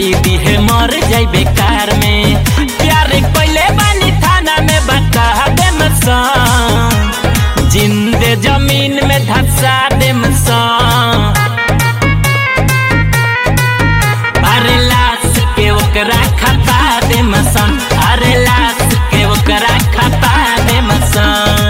कई दिहे मर जाई बेकार में। प्यार पहले बानी थाना में बता दे मसा, जिंदे जमीन में धसा दे मसा। अरे लाश के ओकरा खपा दे मसन, अरे लाश के ओकरा खपा दे मसन।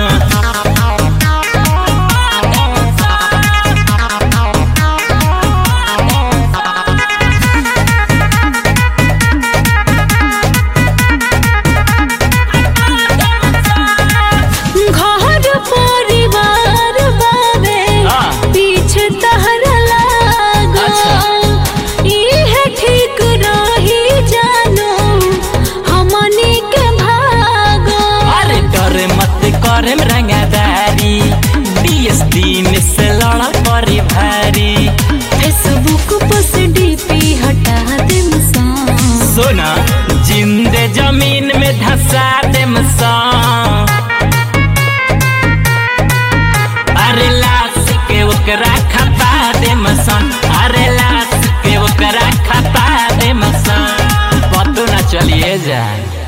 रंगादारी DSD में से लड़ा परी भारी, फेसबुक पर से डीपी हटा दे मसा। सोना जिंदे जमीन में धसा दे मसा। अरे लाश के ओकरा खपा दे मसन, अरे लाश के ओकरा खपा दे मसन। पतो ना चलिए जाए।